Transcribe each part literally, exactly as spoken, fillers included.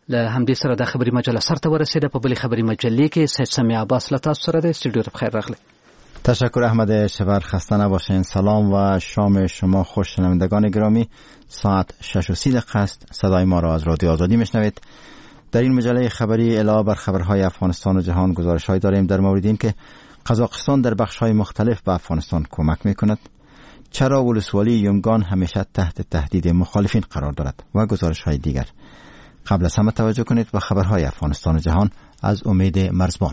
له همدې سره د خبري مجله سره ورسېده. په بلې خبري مجلې کې سید سمیع عباس له تاسو سره د استودیو ته بخیر راغلی. تشکر احمد شبر، خسته نباشین. سلام و شام شما خوش. شنوندگان گرامی، ساعت شش و سی دقیقه است. صدای ما را از رادیو آزادی میشنوید. در این مجله خبری علاوه بر خبرهای افغانستان و جهان گزارش‌هایی داریم در مورد این که قزاقستان در بخش‌های مختلف به افغانستان کمک می‌کند، چرا ولسوالی یومگان همیشه تحت تهدید مخالفین قرار دارد و گزارش‌های دیگر. قبل از همه توجه کنید به خبرهای افغانستان و جهان از امید مرزبان.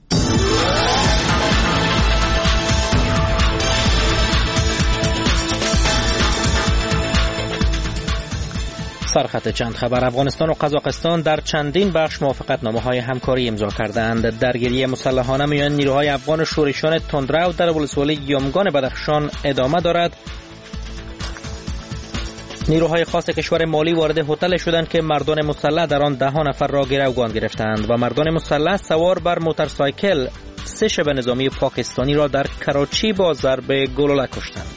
سرخط چند خبر. افغانستان و قزاقستان در چندین بخش موافقتنامه‌های همکاری امضا کردند. درگیری مسلحانه میان نیروهای افغان و شورشیان تندرو در ولسوالی یومگان بدخشان ادامه دارد. نیروهای خاص کشور مالی وارد هتل شدند که مردان مسلح در آن ده نفر را گروگان گرفتند و مردان مسلح سوار بر موتورسایکل سه شب نظامی پاکستانی را در کراچی با ضرب گلوله کشتند.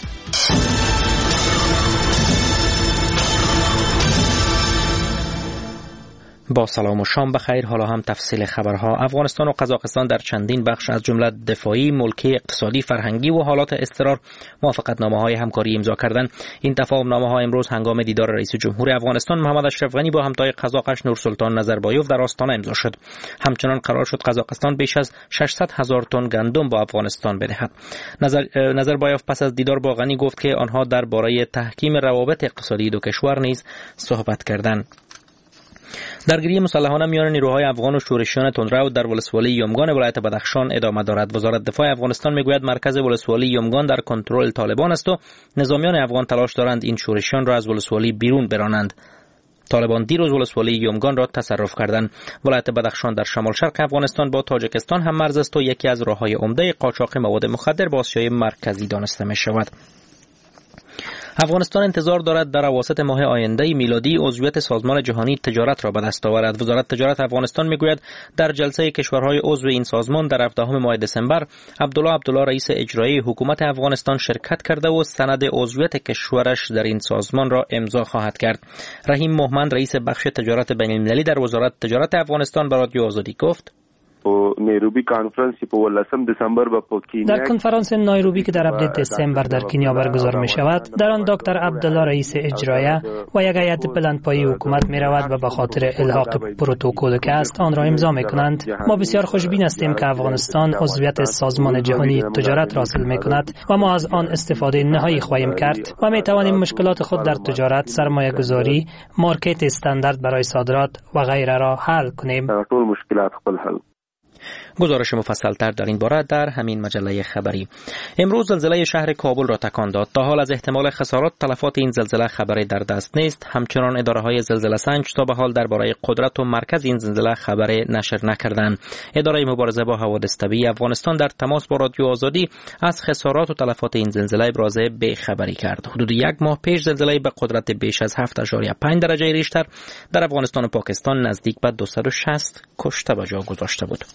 با سلام و شام بخیر. حالا هم تفصیل خبرها. افغانستان و قزاقستان در چندین بخش از جمله دفاعی، ملکی، اقتصادی، فرهنگی و حالات اضطرار موافقتنامه‌های همکاری امضا کردند. این تفاهم‌نامه‌ها امروز هنگام دیدار رئیس جمهور افغانستان محمد اشرف غنی با همتای قزاقش نورسلطان نظربایوف در آستانه امضا شد. همچنان قرار شد قزاقستان بیش از ششصد هزار تن گندم با افغانستان بدهد. نظر نظربایوف پس از دیدار با غنی گفت که آنها درباره تحکیم روابط اقتصادی دو کشور نیز صحبت کردند. درگیری مسلحانه میان نیروهای افغان و شورشیان تندرو در ولسوالی یومگان ولایت بدخشان ادامه دارد. وزارت دفاع افغانستان میگوید مرکز ولسوالی یومگان در کنترل طالبان است و نظامیان افغان تلاش دارند این شورشیان را از ولسوالی بیرون برانند. طالبان دیروز ولسوالی یومگان را تصرف کردند. ولایت بدخشان در شمال شرق افغانستان با تاجیکستان هم مرز است و یکی از راههای عمده قاچاق مواد مخدر به آسیای مرکزی دانسته می شود. افغانستان انتظار دارد در اواسط ماه آینده میلادی عضویت سازمان جهانی تجارت را به دست آورد. وزارت تجارت افغانستان میگوید در جلسه کشورهای عضو این سازمان در هفدهم ماه دسامبر عبدالله عبدالله رئیس اجرایی حکومت افغانستان شرکت کرده و سند عضویت کشورش در این سازمان را امضا خواهد کرد. رحیم مومند رئیس بخش تجارت بین المللی در وزارت تجارت افغانستان به رادیو آزادی گفت: نیروبی کنفرانس په ولسم دسامبر با کینیا در کنفرانس نایروبی که در هفده دسامبر در کنیا برگزار می شود، در آن دکتر عبدالله رئیس اجرایه و یک هیئت بلندپایه حکومت می رود و به خاطر الحاق پروتکل که است آن را امضا می کنند. ما بسیار خوشبین هستیم که افغانستان عضویت سازمان جهانی تجارت را حاصل می کند و ما از آن استفاده نهایی خواهیم کرد و می توانیم مشکلات خود در تجارت، سرمایه گذاری، مارکت استاندارد برای صادرات و غیره را حل کنیم. ټول مشکلات خپل حل. گزارش مفصل‌تر در این باره در همین مجله خبری. امروز زلزله شهر کابل را تکان داد. تا حال از احتمال خسارات تلفات این زلزله خبری در دست نیست. همچنان اداره‌های زلزله سنج تا به حال درباره قدرت و مرکز این زلزله خبری نشر نکردند. اداره مبارزه با حوادث طبیعی افغانستان در تماس با رادیو آزادی از خسارات و تلفات این زلزله ابراز بی‌خبری کرد. حدود یک ماه پیش زلزله به قدرت بیش از هفت ممیز پنج درجه ریشتر در افغانستان و پاکستان نزدیک به دویست و شصت کشته به جا گذاشته بود.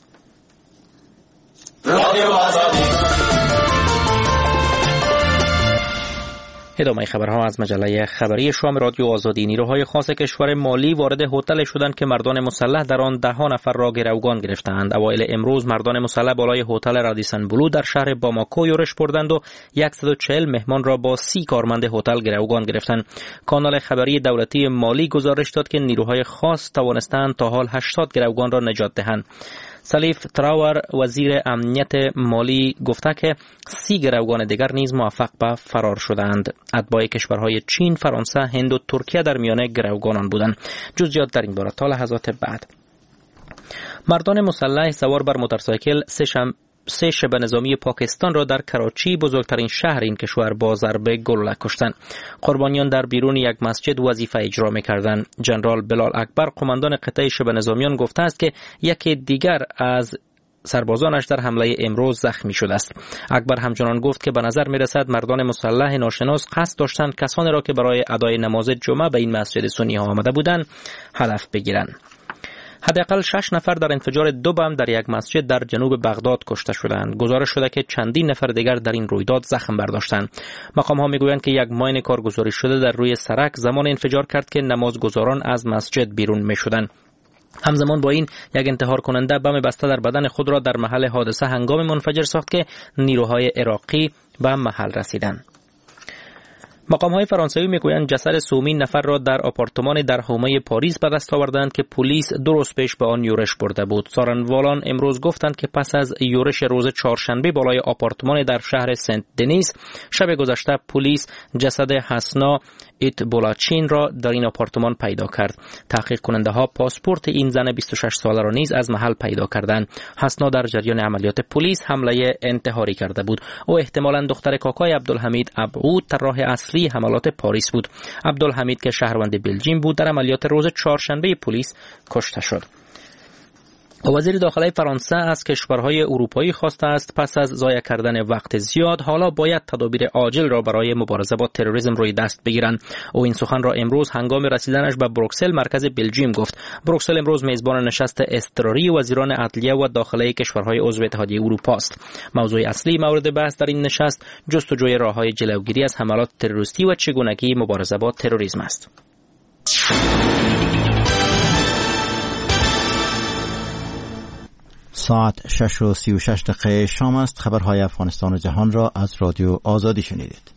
ادامه خبرها از مجله خبری شام رادیو آزادی. نیروهای خاص کشور مالی وارد هتل شدند که مردان مسلح در آن ده نفر را گروگان گرفتند. اوایل امروز مردان مسلح بالای هتل رادیسن بلو در شهر باماکو یورش بردند و صد و چهل مهمان را با سی کارمند هتل گروگان گرفتند. کانال خبری دولتی مالی گزارش داد که نیروهای خاص توانستند تا حال هشتاد گروگان را نجات دهند. سلیف تراور وزیر امنیت مالی گفته که سی گروگان دیگر نیز موفق به فرار شدند. اتباع کشورهای چین، فرانسه، هند و ترکیه در میان گروگانان بودند. جزئیات در این باره تا لحظات بعد. مردان مسلح سوار بر موتورسایکل سه شم سه شب نظامی پاکستان را در کراچی، بزرگترین شهر این کشور، با ضرب گلوله کشتند. قربانیان در بیرون یک مسجد وظیفه اجرا می‌کردند. جنرال بلال اکبر قماندان قطعه شب نظامیان گفته است که یکی دیگر از سربازانش در حمله امروز زخمی شده است. اکبر همچنان گفت که به نظر می‌رسد مردان مسلح ناشناس قصد داشتند کسانی را که برای ادای نماز جمعه به این مسجد سنی ها آمده بودند هدف بگیرند. حداقل شش نفر در انفجار دو بم در یک مسجد در جنوب بغداد کشته شدند. گزارش شده که چندین نفر دیگر در این رویداد زخم برداشتند. مقام‌ها میگویند که یک ماین کارگزاری شده در روی سرک زمان انفجار کرد که نمازگزاران از مسجد بیرون می‌شدند. همزمان با این یک انتحار کننده بم بسته در بدن خود را در محل حادثه هنگام منفجر ساخت که نیروهای عراقی به محل رسیدند. مقام‌های فرانسوی میگویند جسد سومین نفر را در آپارتمان در حومه پاریس به دست آوردند که پلیس دو روز پیش به آن یورش برده بود. سارنوالان امروز گفتند که پس از یورش روز چهارشنبه بالای آپارتمان در شهر سنت دنیس شب گذشته پلیس جسد حسنا ایت بولاچین را در این آپارتمان پیدا کرد. تحقیق کننده ها پاسپورت این زن بیست و شش ساله را نیز از محل پیدا کردند. حسنا در جریان عملیات پلیس حمله انتحاری کرده بود. او احتمالاً دختر کاکای عبدالحمید ابعود طراح اصلی حملات پاریس بود. عبدالحمید که شهروند بلژیم بود در عملیات روز چهارشنبه پلیس کشته شد. وزیر داخلی فرانسه از کشورهای اروپایی خواسته است پس از ضایع کردن وقت زیاد حالا باید تدابیر عاجل را برای مبارزه با تروریسم روی دست بگیرند. او این سخن را امروز هنگام رسیدنش به بروکسل مرکز بلژیم گفت. بروکسل امروز میزبان نشست اضطراری وزیران عدلیه و داخلی کشورهای عضو اتحادیه اروپا است. موضوع اصلی مورد بحث در این نشست جستجوی راههای جلوگیری از حملات تروریستی و چگونگی مبارزه با تروریسم است. ساعت شش و سی و شش دقیقه شام است. خبرهای افغانستان و جهان را از رادیو آزادی شنیدید.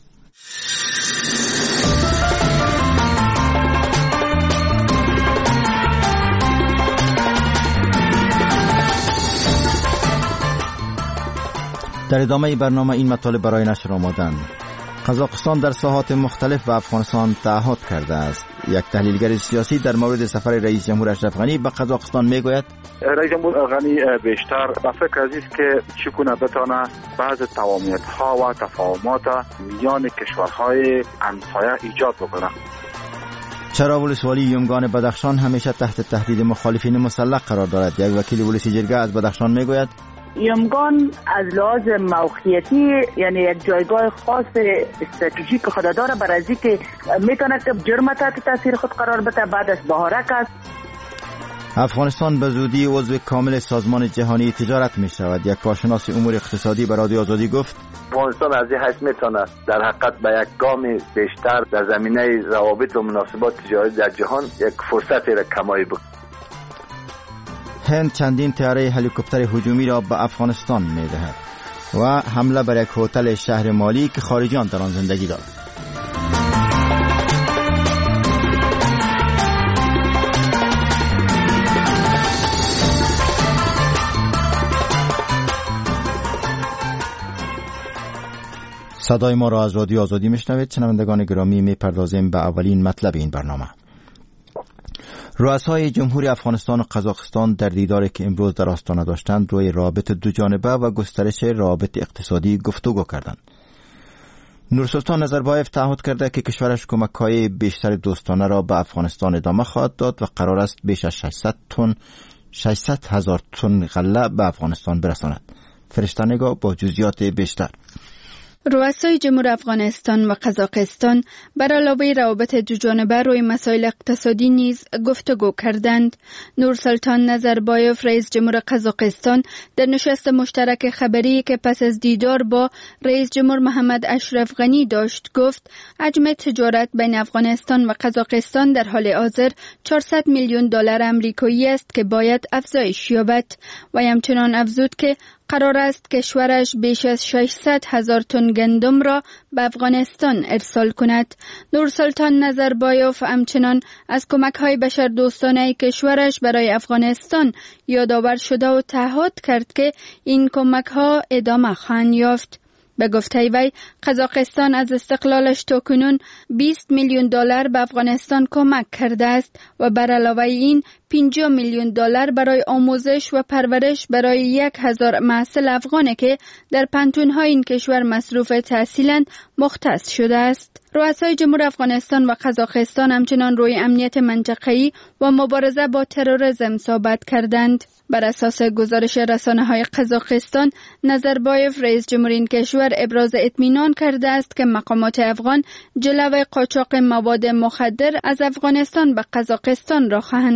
در ادامه برنامه این مطالب برای نشر آمدند. قزاقستان در ساحات مختلف به افغانستان تعهد کرده است. یک تحلیلگر سیاسی در مورد سفر رئیس جمهور اشرف غنی به قزاقستان میگوید رئیس جمهور غنی بیشتر به فکر از است که چگونه بتانه بعض تفاهمات ها و تفاهمات میان کشورهای همسایه ایجاد بکنه. چرا ولسوالی یومگان بدخشان همیشه تحت تهدید مخالفین مسلح قرار دارد؟ یک وکیل ولسی جرگه از بدخشان میگوید یومگان از لحاظ موقعیتی یعنی یک جایگاه خاص استراتژیک خود داره برای از اینکه میتونه که جرم تحت تاثیر خود قرار بده. بعد از بهارک است. افغانستان به زودی عضو کامل سازمان جهانی تجارت می شود. یک کارشناس امور اقتصادی به رادیو آزادی گفت افغانستان از این حیث میتونه در حقیقت به یک گام بیشتر در زمینه روابط و مناسبات تجاری در جهان یک فرصت را کمایی بکنه. هند چندین طیاره هلیکوپتر هجومی را به افغانستان می دهد و حمله بر یک هتل شهر مالی که خارجیان در آن زندگی دارند. صدای ما را از رادیو آزادی میشنوید. شنوندگان گرامی، میپردازیم به اولین مطلب این برنامه. رؤسای جمهوری افغانستان و قزاقستان در دیداری که امروز در آستانه داشتند روی روابط دو جانبه و گسترش روابط اقتصادی گفتگو کردند. نورسلطان نظربایف تعهد کرده که کشورش کمک‌های بیشتر دوستانه را به افغانستان ادامه خواهد داد و قرار است بیش از ششصد تن ششصد هزار تن غله به افغانستان برساند. فرشته نگاه با جزئیات بیشتر. رؤسای جمهور افغانستان و قزاقستان بر علاوه روابط دوجانبه روی مسائل اقتصادی نیز گفتگو کردند. نورسلطان نظربایف رئیس جمهور قزاقستان در نشست مشترک خبری که پس از دیدار با رئیس جمهور محمد اشرف غنی داشت گفت حجم تجارت بین افغانستان و قزاقستان در حال حاضر چهارصد میلیون دلار آمریکایی است که باید افزایش یابد و همچنان افزود که قرار است کشورش بیش از ششصد هزار تن گندم را به افغانستان ارسال کند. نورسلطان نظربایف همچنان از کمک‌های بشردوستانه کشورش برای افغانستان یادآور شده و تعهد کرد که این کمک‌ها ادامه خواهند یافت. به گفته وی قزاقستان از استقلالش تاکنون بیست میلیون دلار به افغانستان کمک کرده است و بر علاوه این پنجاه میلیون دلار برای آموزش و پرورش برای یک هزار محصل افغانی که در پانتون‌های این کشور مصروف تحصیلند مختص شده است. رؤسای جمهور افغانستان و قزاقستان همچنان روی امنیت منطقه‌ای و مبارزه با تروریسم صحبت کردند. بر اساس گزارش رسانه‌های قزاقستان، نظربایف رئیس جمهور این کشور ابراز اطمینان کرده است که مقامات افغان جلوی قاچاق مواد مخدر از افغانستان به قزاقستان را خواهند گرفت.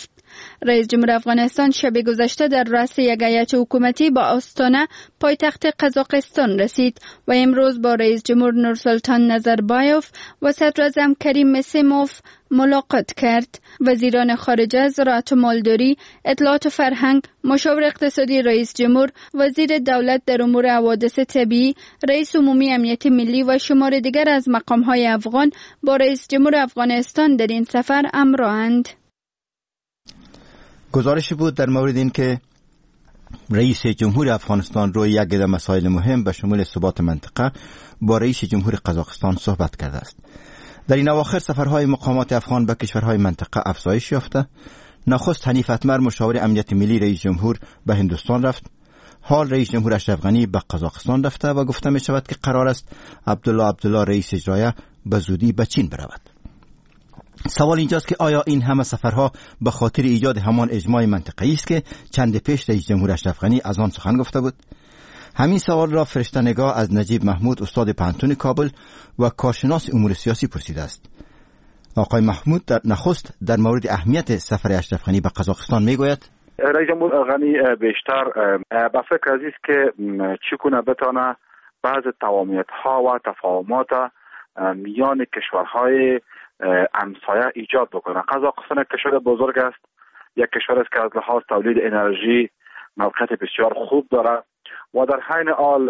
گرفت. رئیس جمهور افغانستان شب گذشته در رأس یک هیئت حکومتی با آستانه پایتخت قزاقستان رسید و امروز با رئیس جمهور نورسلطان نظربایوف و صدر اعظم کریم مسیموف ملاقات کرد. وزیران خارجه، زراعت و مالداری، اطلاعات و فرهنگ، مشاور اقتصادی رئیس جمهور، وزیر دولت در امور حوادث طبیعی، رئیس عمومی امنیت ملی و شمار دیگر از مقام‌های افغان با رئیس جمهور افغانستان در این سفر همراهند. گزارشی بود در مورد این که رئیس جمهور افغانستان روی یک عده مسائل مهم به شمول ثبات منطقه با رئیس جمهور قزاقستان صحبت کرده است. در این اواخر سفرهای مقامات افغان به کشورهای منطقه افزایش یافته. نخست حنیف اتمر مشاور امنیت ملی رئیس جمهور به هندوستان رفت. حال رئیس جمهور اشرف غنی به قزاقستان رفته و گفته می شود که قرار است عبدالله عبدالله رئیس اجرایه به زودی به چین برود. سوال اینجاست که آیا این همه سفرها به خاطر ایجاد همان اجماع منطقه‌ای است که چند پیش رئیس جمهور اشرف غنی از آن سخن گفته بود؟ همین سوال را فرشته نگاه از نجیب محمود استاد پانتون کابل و کارشناس امور سیاسی پرسیده است. آقای محمود در نخست در مورد اهمیت سفر اشرف غنی به قزاقستان میگوید. رئیس جمهور غنی بیشتر به فکر از است که چگونه بتانه بعض توامیت‌ها و تفاهمات میان کشورهای همسایه ایجاد بکنه. قزاقستان یک کشور بزرگ است، یک کشور است که از لحاظ تولید انرژی موقعیت بسیار خوب دارد و در حین حال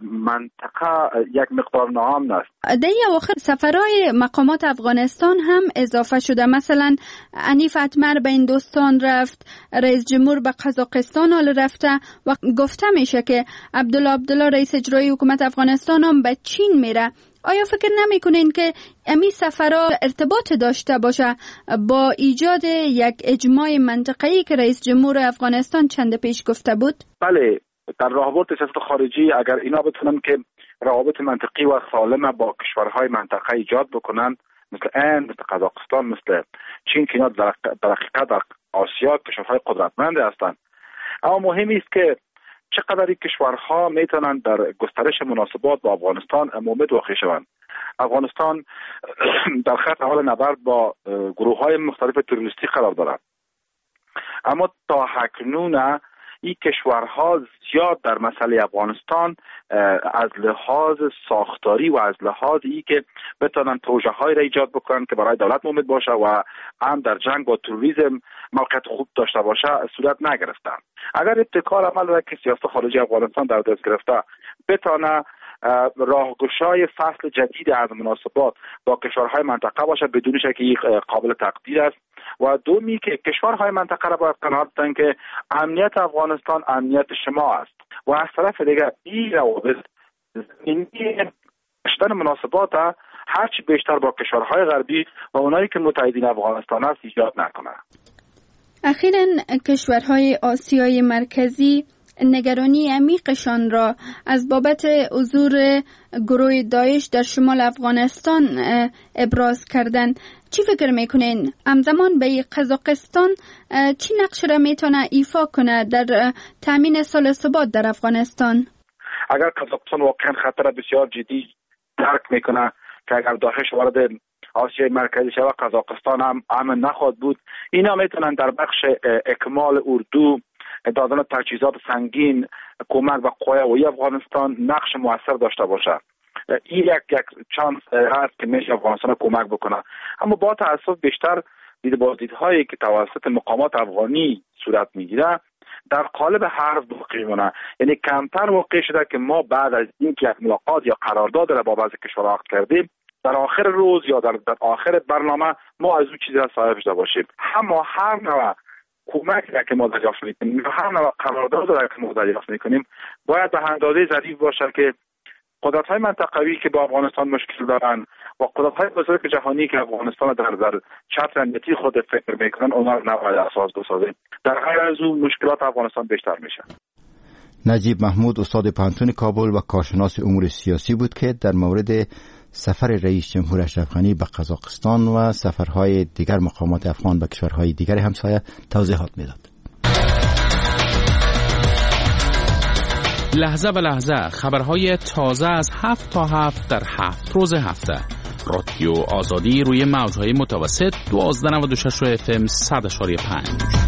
منطقه یک مقدار ناامن است. در اواخر سفرهای مقامات افغانستان هم اضافه شده. مثلا حنیف اتمر به هندوستان رفت، رئیس جمهور به قزاقستان حال رفته و گفته میشه که عبدالله عبدالله رئیس اجرایی حکومت افغانستان هم به چین میره. آیا فکر نمیکنین که امی سفرها ارتباط داشته باشه با ایجاد یک اجماع منطقه‌ای که رئیس جمهور افغانستان چند پیش گفته بود؟ بله، در راهبرد سیاست خارجی اگر اینا بتونن که روابط منطقی و سالم با کشورهای منطقه ایجاد بکنن، مثل هند، مثل قزاقستان، مثل چین که اینا در حقیقت در آسیا کشورهای قدرتمند هستند، اما مهم است که چقدر این کشورها میتونن در گسترش مناسبات با افغانستان مومد واقع شوند. افغانستان در خط اول نبرد با گروه‌های مختلف تروریستی قرار دارد، اما تا اکنون این کشورها زیاد در مسئله افغانستان از لحاظ ساختاری و از لحاظ ای که بتونن پروژه‌هایی را ایجاد بکنن که برای دولت مفید باشه و هم در جنگ با تروریسم موقعیت خوب داشته باشه صورت نگرفتن. اگر ابتکار عمل را که سیاست خارجی افغانستان در دست گرفته بتونه راهگشای فصل جدید از مناسبات با کشورهای منطقه باشه، بدون شک قابل تقدیر است. و دومی که کشورهای منطقه را باید قناعت دهند که امنیت افغانستان امنیت شما است و از طرف دیگر این روابط این داشتن مناسبات هرچی بیشتر با کشورهای غربی و اونایی که متحدین افغانستان است ایجاد نکنه. اخیراً کشورهای آسیای مرکزی نگرانی عمیقشان را از بابت حضور گروه داعش در شمال افغانستان ابراز کردند. چی فکر میکنین همزمان به قزاقستان چی نقش را میتونه ایفا کنه در تامین صلح و ثبات در افغانستان؟ اگر قزاقستان واقعا خطر بسیار جدی درک میکنه که اگر داعش وارد آسیای مرکزی شود قزاقستان هم امن نخواهد بود، اینا میتونن در بخش اکمال اردو، دادن تجهیزات سنگین، کمک به قوای هوایی افغانستان نقش موثر داشته باشه. این یک یک چانس هست که میشه افغانستان کمک بکنه. اما با تاسف بیشتر دید بازدیدهایی که توسط مقامات افغانی صورت میگیره در قالب حرف باقی میمونه. یعنی کمتر واقع شده که ما بعد از اینکه یک ملاقات یا قرارداد را با بعضی کشورها عقد کردیم در آخر روز یا در, در آخر برنامه ما از اون چیزی را صاحب شده باشیم. اما هر نوع کمک را که ما دریافت میکنیم، هر نوع قرارداد را که ما دریافت میکنیم باید به اندازه ظریف باشه که قدرت‌های منطقوی که با افغانستان مشکل دارن و قدرت‌های بزرگ جهانی که افغانستان در در چتر امنیتی خود فکر میکنن اونا رو نباید اساس بسازیم. در غیر از اون مشکلات افغانستان بیشتر میشه. نجیب محمود استاد پانتون کابل و کارشناس امور سیاسی بود که در مورد سفر رئیس جمهور اشرف غنی به قزاقستان و سفرهای دیگر مقامات افغان به کشورهای دیگر همسایه توضیحات میداد. لحظه به لحظه خبرهای تازه از هفت تا هفت در هفت روز هفته. رادیو آزادی روی موج‌های متوسط دوازده نود و شش اف ام صد و پنج.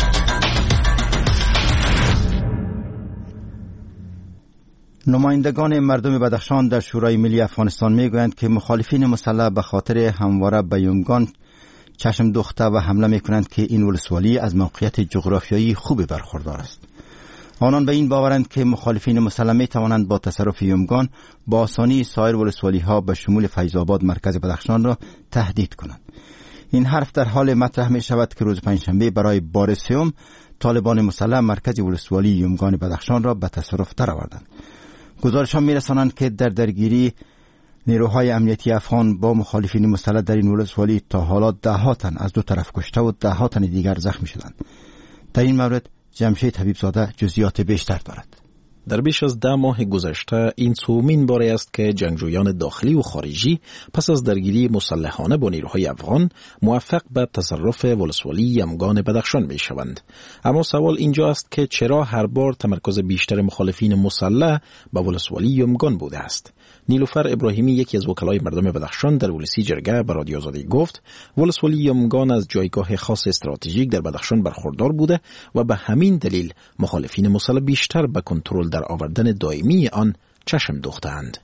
نمایندگان مردم بدخشان در شورای ملی افغانستان میگویند که مخالفین مسلح به خاطر همواره به یمگان چشم دوخته و حمله میکنند که این ولسوالی از موقعیت جغرافیایی خوبی برخوردار است. آنان به این باورند که مخالفین مسلح می توانند با تصرف یمگان با آسانی سایر ولسوالی ها به شمول فیض آباد مرکز بدخشان را تهدید کنند. این حرف در حال مطرح می شود که روز پنجشنبه برای بار سوم طالبان مسلح مرکز ولسوالی یمگان بدخشان را به تصرف درآوردند. گزارشان می رسانند که در درگیری نیروهای امنیتی افغان با مخالفین مسلح در این ولسوالی تا حالا ده ها تن از دو طرف کشته و ده ها تن دیگر زخمی شدند. در این مورد جمشید حبیبزاده جزئیات بیشتر دارد. در بیش از ده ماه گذشته این سومین باری است که جنگجویان داخلی و خارجی پس از درگیری مسلحانه با نیروهای افغان موفق به تصرف ولسوالی یمگان بدخشان می شوند. اما سوال اینجا است که چرا هر بار تمرکز بیشتر مخالفین مسلح به ولسوالی یمگان بوده است؟ نیلوفر ابراهیمی یکی از وکلای مردم بدخشان در ولسی جرگه به رادیو آزادی گفت ولسوالی یمگان از جایگاه خاص استراتژیک در بدخشان برخوردار بوده و به همین دلیل مخالفین مسلح بیشتر به کنترل در آوردن دائمی آن چشم دوختند.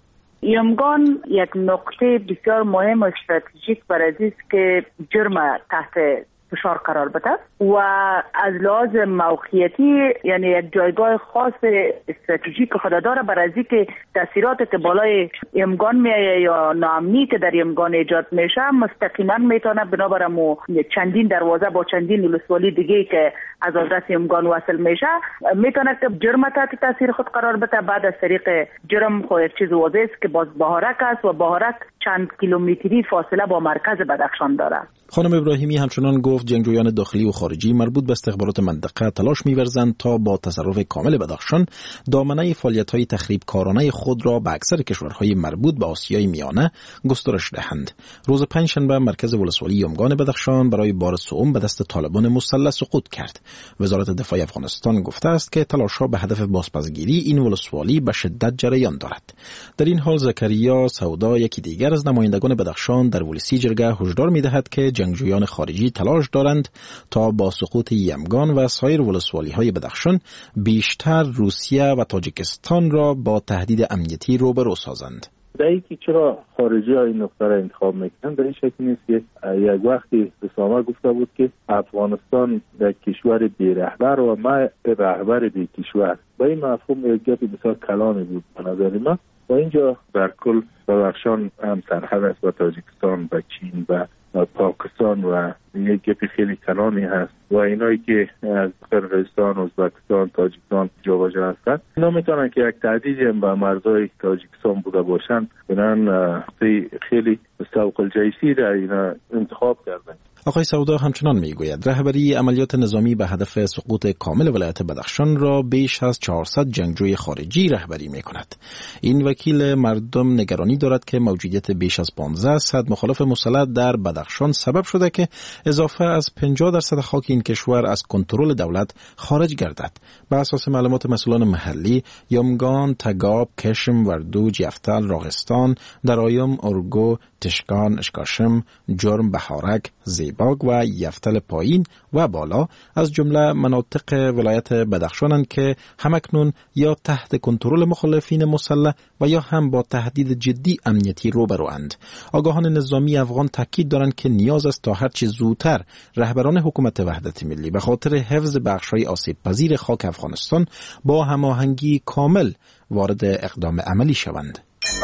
یمگان یک نقطه بسیار مهم و استراتژیک برای است که جرم تحت فشار قرار بده و از لحاظ موقعیتی یعنی یک جایگاه خاص استراتژیک خود داره برای از که تاثیرات که بالای یمگان میایه یا ناامنی که در یمگان ایجاد میشه مستقیما میتونه بنابراین چندین دروازه با چندین ولسوالی دیگه که از آدرس یمگان وصل میشه میتونه که جرم تحت تاثیر خود قرار بده. بعد از طریق جرم خود یک چیز واضح است که باز بهارک است و بهارک چند کیلومتری فاصله با مرکز بدخشان داره. خانم ابراهیمی همچنان گفت جنگجویان داخلی و خارجی مربوط به استخبارات منطقه تلاش می‌ورزند تا با تصرف کامل بدخشان دامنه فعالیت‌های تخریبکارانه خود را به اکثر کشورهای مربوط به آسیای میانه گسترش دهند. روز پنجشنبه مرکز ولسوالی یمگان بدخشان برای بار سوم به دست طالبان مسلح سقوط کرد. وزارت دفاع افغانستان گفته است که تلاش‌ها به هدف بازپسگیری این ولسوالی به شدت جریان دارد. در این حال زکریا سودا یکی دیگر از نمایندگان بدخشان در ولسی جرگه هشدار می‌دهد که جنگجویان خارجی تلاش دارند تا با سقوط یمگان و سایر ولسوالی‌های بدخشان بیشتر روسیه و تاجیکستان را با تهدید امنیتی روبرو سازند. در اینکه چرا خارجی ها این نقطه را انتخاب میکنند در این شکل نیست که یک وقتی رسامه گفته بود که افغانستان در کشور بی رهبر و ما رهبر بی کشور، با این مفهوم یک گپ بسیار کلامی بود به نظر ما. و اینجا در کل بدخشان هم سرحد است با تاجیکستان، با چین، با پاکستان و یک گپ خیلی کلامی هست و اینایی که از قرقیزستان، ازبکستان، تاجیکستان جابجا هستند اینا میتونن که یک تهدیدی هم به مرزهای تاجیکستان بوده باشند. بنابراین خیلی سوق الجیسی را اینا انتخاب کردن. آقای سودا همچنان میگوید رهبری عملیات نظامی به هدف سقوط کامل ولایت بدخشان را بیش از چهارصد جنگجوی خارجی رهبری میکند. این وکیل مردم نگرانی دارد که موجودیت بیش از پانزده صد مخالف مسلح در بدخشان سبب شده که اضافه از پنجاه درصد خاک این کشور از کنترل دولت خارج گردد. به اساس معلومات مسئولان محلی، یمگان، تگاب، کشم، وردوج، یفتل، راغستان، درایم، ارگو، تشکان، اشکاشم، جرم، بهارک، زیباگ و یفتل پایین و بالا از جمله مناطق ولایت بدخشانند که همکنون یا تحت کنترل مخالفین مسلح و یا هم با تهدید جدی امنیتی روبروند. آگاهان نظامی افغان تاکید دارند که نیاز است تا هرچه زودتر رهبران حکومت وحدت ملی به خاطر حفظ بخش‌های آسیب پذیر خاک افغانستان با هماهنگی کامل وارد اقدام عملی شوند.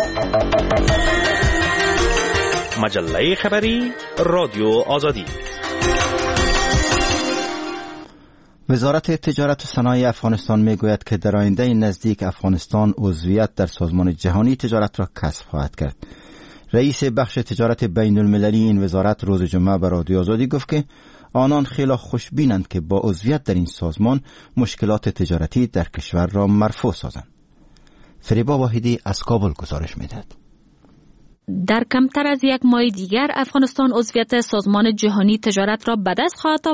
مجله خبری رادیو آزادی. وزارت تجارت و صنایع افغانستان میگوید که در آینده نزدیک افغانستان عضویت در سازمان جهانی تجارت را کسب خواهد کرد. رئیس بخش تجارت بین المللی این وزارت روز جمعه به رادیو آزادی گفت که آنان خیلی خوشبینند که با عضویت در این سازمان مشکلات تجارتی در کشور را مرفوع سازند. فریبا واحدی از کابل گزارش میدهد. در کمتر از یک ماه دیگر افغانستان عضویت سازمان جهانی تجارت را به دست خواهد آورد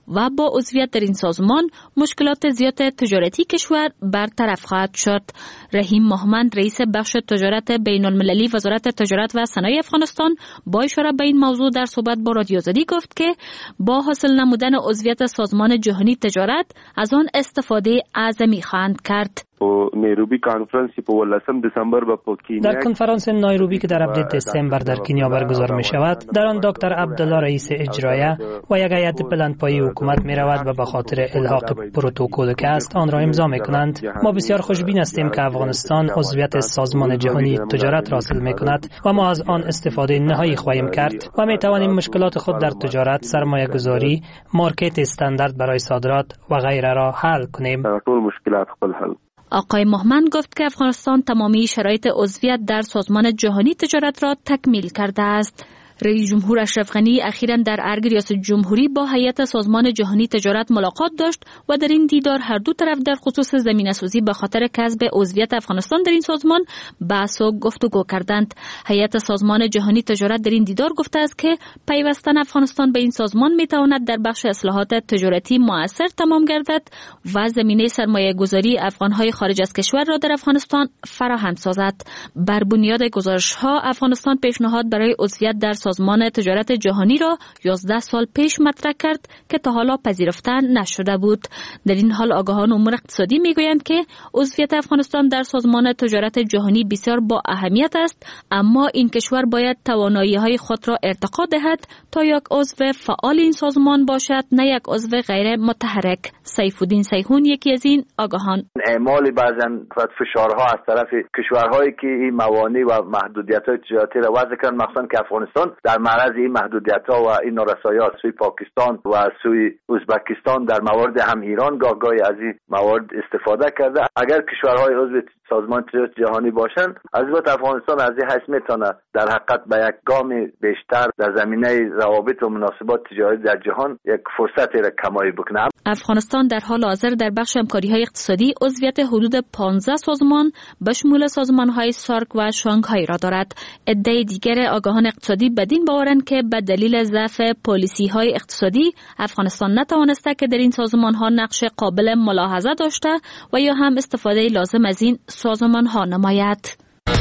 و با عضویت در این سازمان مشکلات زیاد تجارتی کشور برطرف خواهد شد. رحیم محمد رئیس بخش تجارت بین المللی وزارت تجارت و صنایع افغانستان با اشاره به این موضوع در صحبت با رادیو آزادی گفت که با حاصل نمودن عضویت سازمان جهانی تجارت از آن استفاده اعظمی خواهند کرد. نیروبی کنفرانس په ولسم دسامبر با پوکینیا در کنفرانس نایروبی که در هفده دسامبر در کنیا برگزار می شود، در آن دکتر عبدالله رئیس اجرایه و یک هیئت بلندپایه حکومت می رود و به خاطر الحاق پروتکل که است آن را امضا می کنند. ما بسیار خوشبین هستیم که افغانستان عضویت سازمان جهانی تجارت را حاصل می کند و ما از آن استفاده نهایی خواهیم کرد و می توانیم مشکلات خود در تجارت، سرمایه گذاری، مارکت استاندارد برای صادرات و غیره را حل کنیم. طول مشکلات خپل حل. آقای محمد گفت که افغانستان تمامی شرایط عضویت در سازمان جهانی تجارت را تکمیل کرده است. رئیس جمهور اشرف غنی اخیراً در ارگ ریاست جمهوری با هیئت سازمان جهانی تجارت ملاقات داشت و در این دیدار هر دو طرف در خصوص زمینه‌سازی به خاطر کسب عضویت افغانستان در این سازمان بحث و گفتگو کردند. هیئت سازمان جهانی تجارت در این دیدار گفته است که پیوستن افغانستان به این سازمان میتواند در بخش اصلاحات تجارتی مؤثر تمام گردد و زمینه سرمایه گذاری افغانهای خارج از کشور را در افغانستان فراهم سازد. بر بنیاد گزارش‌ها افغانستان پیشنهاد برای عضویت در سازمان تجارت جهانی را یازده سال پیش مطرح کرد که تا حالا پذیرفته نشده بود. در این حال آگاهان امور اقتصادی میگویند که عضویت افغانستان در سازمان تجارت جهانی بسیار با اهمیت است، اما این کشور باید توانایی‌های خود را ارتقا دهد تا یک عضو فعال این سازمان باشد، نه یک عضو غیر متحرک. سیف الدین سیحون یکی از این آگاهان. اعمال بعضن فشارها از طرف کشورهایی که این موانع و محدودیت‌های تجارتی را وضع کردن، مخصوصا که افغانستان در معرض این محدودیت‌ها و این نارسایی‌ها سوی پاکستان و سوی ازبکستان در موارد هم ایران گاه گاهی از این موارد استفاده کرده. اگر کشورهای عضو سازمان تجارت جهانی باشند، از البته افغانستان از این حیث میتونه در حقیقت به یک گام بیشتر در زمینه روابط و مناسبات تجاری در جهان یک فرصتی را کمایی بکنه. افغانستان در حال حاضر در بخش همکاری‌های اقتصادی عضویت حدود پانزده سازمان به شمول سازمان‌های سارک و شانگهای را دارد. عده دیگر آگاهان اقتصادی بدین باورند که به دلیل ضعف پالیسی‌های اقتصادی افغانستان نتوانسته که در این سازمان‌ها نقش قابل ملاحظه داشته و یا هم استفاده لازم از این سازمان‌ها نماید.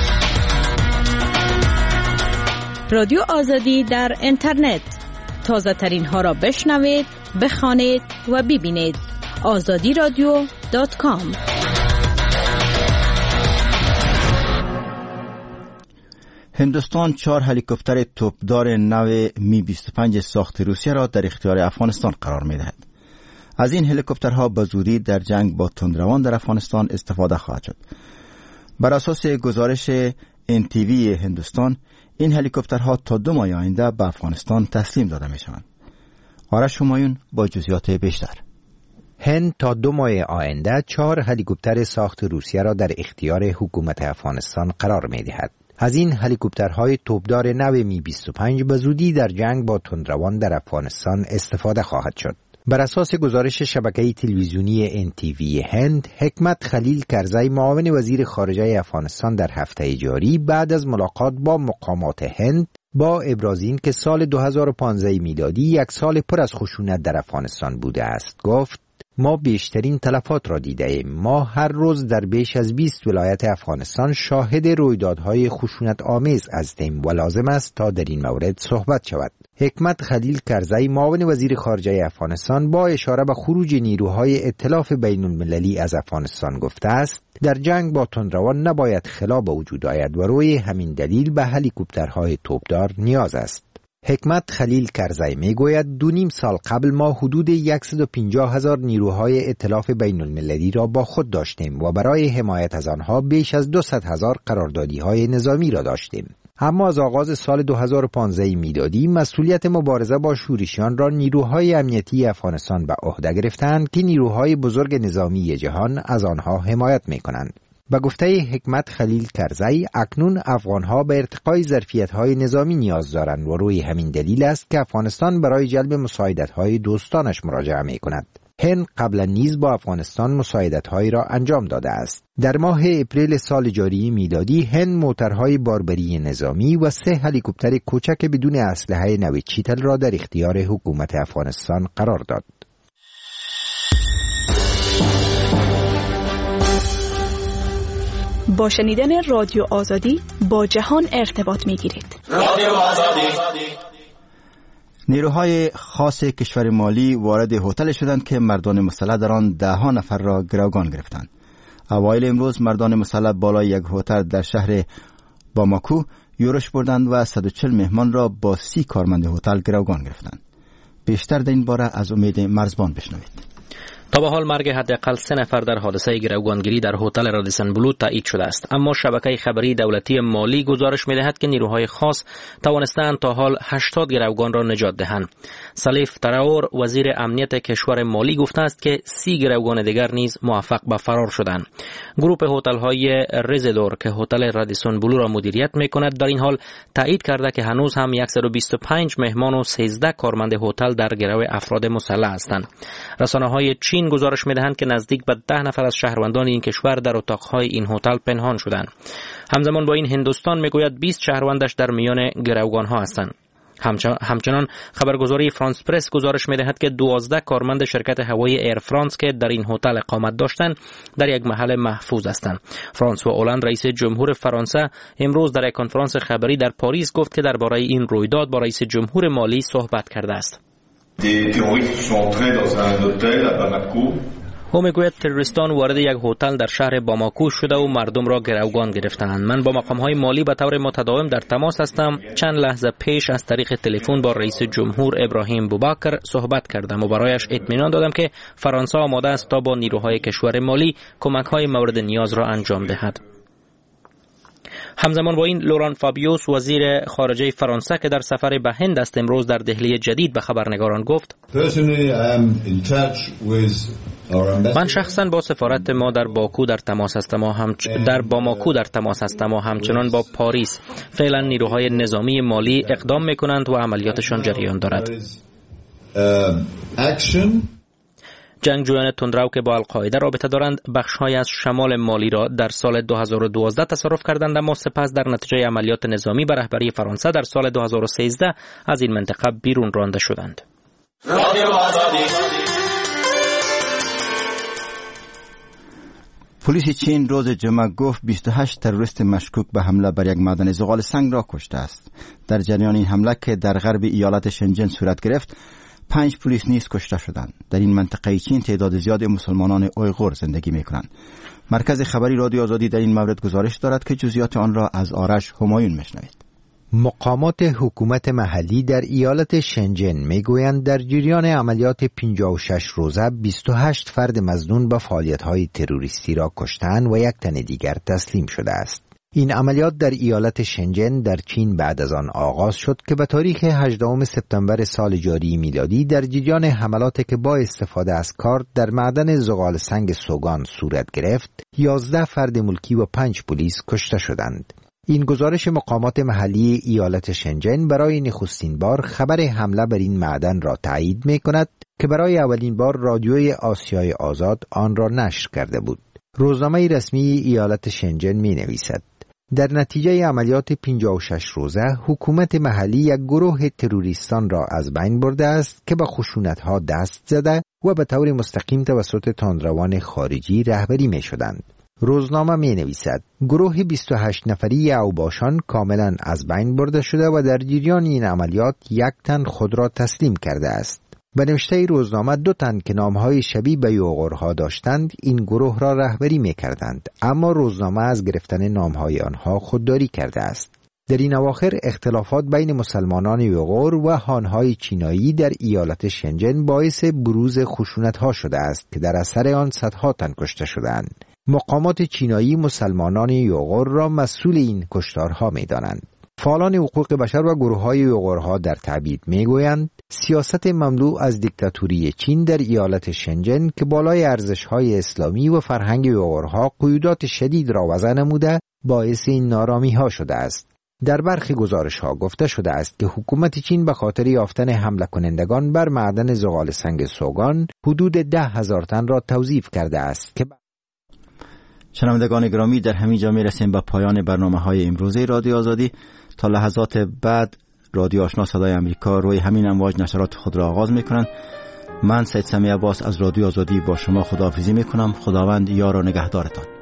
رادیو آزادی در اینترنت، تازه ترین ها را بشنوید، بخوانید و ببینید. آزادی رادیو دات کام. هندوستان چهار هلیکوپتر توپدار نو می بیست و پنج ساخت روسیه را در اختیار افغانستان قرار می دهد. از این هلیکوپترها به زودی در جنگ با تندروان در افغانستان استفاده خواهد شد. بر اساس گزارش ان تی وی هندوستان، این هلیکوپترها تا دو ماه آینده به افغانستان تسلیم داده می شوند. آرش همایون با جزئیات بیشتر. هند تا دو ماه آینده چهار هلیکوپتر ساخت روسیه را در اختیار حکومت افغانستان قرار می دهد. از این هلیکوپترهای توپدار نو می بیست و پنج به زودی در جنگ با تندروان در افغانستان استفاده خواهد شد. بر اساس گزارش شبکه تلویزیونی ان تی وی هند، حکمت خلیل کرزی معاون وزیر خارجه افغانستان در هفته جاری بعد از ملاقات با مقامات هند با ابراز این که سال دو هزار و پانزده میلادی یک سال پر از خشونت در افغانستان بوده است، گفت ما بیشترین تلفات را دیده ایم. ما هر روز در بیش از بیست ولایت افغانستان شاهد رویدادهای خشونت آمیز هستیم و لازم است تا در این مورد صحبت شود. حکمت خلیل کرزی معاون وزیر خارجه افغانستان با اشاره به خروج نیروهای ائتلاف بین المللی از افغانستان گفته است در جنگ با تندروان نباید خلا به وجود آید و روی همین دلیل به هلیکوپترهای توپدار نیاز است. حکمت خلیل کرزی می گوید دو نیم سال قبل ما حدود صد و پنجاه هزار نیروهای ائتلاف بین المللی را با خود داشتیم و برای حمایت از آنها بیش از دویست هزار قراردادی های نظامی را داشتیم. اما از آغاز سال دو هزار و پانزده میلادی مسئولیت مبارزه با شورشیان را نیروهای امنیتی افغانستان به عهده گرفتند که نیروهای بزرگ نظامی جهان از آنها حمایت می کنند. به گفته حکمت خلیل کرزی، اکنون افغانها به ارتقای ظرفیت‌های نظامی نیاز دارند و روی همین دلیل است که افغانستان برای جلب مساعدت‌های دوستانش مراجعه می‌کند. هند قبلا نیز با افغانستان مساعدت‌هایی را انجام داده است. در ماه اپریل سال جاری میلادی هند موترهای باربری نظامی و سه هلیکوپتر کوچک بدون اسلحه نو چیتل را در اختیار حکومت افغانستان قرار داد. با شنیدن رادیو آزادی با جهان ارتباط می‌گیرید. رادیو آزادی. نیروهای خاص کشور مالی وارد هتل شدند که مردان مسلح در آن ده ها نفر را گروگان گرفتند. اوایل امروز مردان مسلح بالای یک هتل در شهر باماکو یورش بردند و صد و چهل مهمان را با سی کارمند هتل گروگان گرفتند. بیشتر در این باره از امید مرزبان بشنوید. تا به حال مرگ حداقل سه نفر در حادثه گروگانگیری در هتل رادیسن بلو تایید شده است، اما شبکه خبری دولتی مالی گزارش می‌دهد که نیروهای خاص توانستند تا حال هشتاد گروگان را نجات دهند. سلیف تراور وزیر امنیت کشور مالی گفته است که سی گروگان دیگر نیز موفق به فرار شدند. گروه هتل‌های رزدور که هتل رادیسن بلو را مدیریت می‌کند در این حال تایید کرده که هنوز هم صد و بیست و پنج مهمان و سیزده کارمند هتل در گروه افراد مسلح هستند. رسانه‌های چین گزارش می‌دهند که نزدیک به ده نفر از شهروندان این کشور در اتاق‌های این هتل پنهان شدند. همزمان با این هندوستان میگوید بیست شهروندش در میان گروگان‌ها هستند. همچنان خبرگزاری فرانس پرس گزارش می‌دهد که دوازده کارمند شرکت هوایی ایر فرانس که در این هتل اقامت داشتند در یک محل محفوظ هستند. فرانسوا اولند رئیس جمهور فرانسه امروز در یک کنفرانس خبری در پاریس گفت که درباره این رویداد با رئیس جمهور مالی صحبت کرده است. او میگوید تروریستان وارد یک هتل در شهر باماکو شده و مردم را گروگان گرفتند. من با مقام‌های مالی به طور متداوم در تماس هستم. چند لحظه پیش از طریق تلفن با رئیس جمهور ابراهیم بوبکر صحبت کردم و برایش اطمینان دادم که فرانسه آماده است تا با نیروهای کشور مالی کمک‌های مورد نیاز را انجام دهد. همزمان با این لوران فابیوس وزیر خارجه فرانسه که در سفر به هند است امروز در دهلی جدید به خبرنگاران گفت من شخصا با سفارت ما در باکو در تماس هستم و هم در باماکو در تماس هستم و همچنان با پاریس. فعلا نیروهای نظامی مالی اقدام میکنند و عملیاتشان جریان دارد. جنگجویان تندرو که با القاعده رابطه دارند بخش‌های از شمال مالی را در سال دو هزار و دوازده تصرف کردند، اما سپس در نتیجه عملیات نظامی به رهبری فرانسه در سال دو هزار و سیزده از این منطقه بیرون رانده شدند. پلیس چین روز جمعه گفت بیست و هشت تروریست مشکوک به حمله بر یک معدن زغال سنگ را کشته است. در جریان این حمله که در غرب ایالت شنجن صورت گرفت، پنج پلیس نیز کشته شدند. در این منطقه چین تعداد زیاد مسلمانان اویغور زندگی می‌کنند. مرکز خبری رادیو آزادی در این مورد گزارش دارد که جزئیات آن را از آرش همایون میشنوید. مقامات حکومت محلی در ایالت شنجن میگویند در جریان عملیات پنجاه و شش روزه بیست و هشت فرد مظنون به فعالیت‌های تروریستی را کشتند و یک تن دیگر تسلیم شده است. این عملیات در ایالت شنجن در چین بعد از آن آغاز شد که به تاریخ هجدهم سپتامبر سال جاری میلادی در جریان حملاتی که با استفاده از کارت در معدن زغال سنگ سوگان صورت گرفت، یازده فرد ملکی و پنج پلیس کشته شدند. این گزارش مقامات محلی ایالت شنجن برای نخستین بار خبر حمله بر این معدن را تایید می کند که برای اولین بار رادیوی آسیای آزاد آن را نشر کرده بود. روزنامه رسمی ایالت شنجن می نویسد در نتیجه عملیات پنجاه و شش روزه حکومت محلی یک گروه تروریستان را از بین برده است که به خشونت‌ها دست زده و به طور مستقیم توسط تندروان خارجی رهبری می شدند. روزنامه می نویسد گروه بیست و هشت نفری اوباشان کاملا از بین برده شده و در جریان این عملیات یک تن خود را تسلیم کرده است. به نوشته روزنامه دو تن که نامهای شبیه به یوغورها داشتند این گروه را رهبری می کردند، اما روزنامه از گرفتن نامهای آنها خودداری کرده است. در این اواخر اختلافات بین مسلمانان یوغور و هانهای چینایی در ایالت شنجن باعث بروز خشونت‌ها شده است که در اثر آن صدها تن کشته شدند. مقامات چینایی مسلمانان یوغور را مسئول این کشتارها می دانند. فعالان حقوق بشر و گروه‌های یوغورها در تعبیر می‌گویند سیاست مملو از دیکتاتوری چین در ایالت شنجن که بالای ارزش‌های اسلامی و فرهنگ یوغورها قیودات شدید را وضع نموده باعث این نارامی‌ها شده است. در برخی گزارش‌ها گفته شده است که حکومت چین به خاطر یافتن حمله کنندگان بر معدن زغال سنگ سوگان حدود ده هزار تن را توظیف کرده است که شنوندگان گرامی در همین جا می‌رسیم به پایان برنامه‌های امروزه رادیو آزادی. تا لحظات بعد رادیو آشنا صدای امریکا روی همین امواج نشرات خود را آغاز می‌کنند. من سید سمی عباس از رادیو آزادی با شما خداحافظی می‌کنم. خداوند یار و نگهدارتان.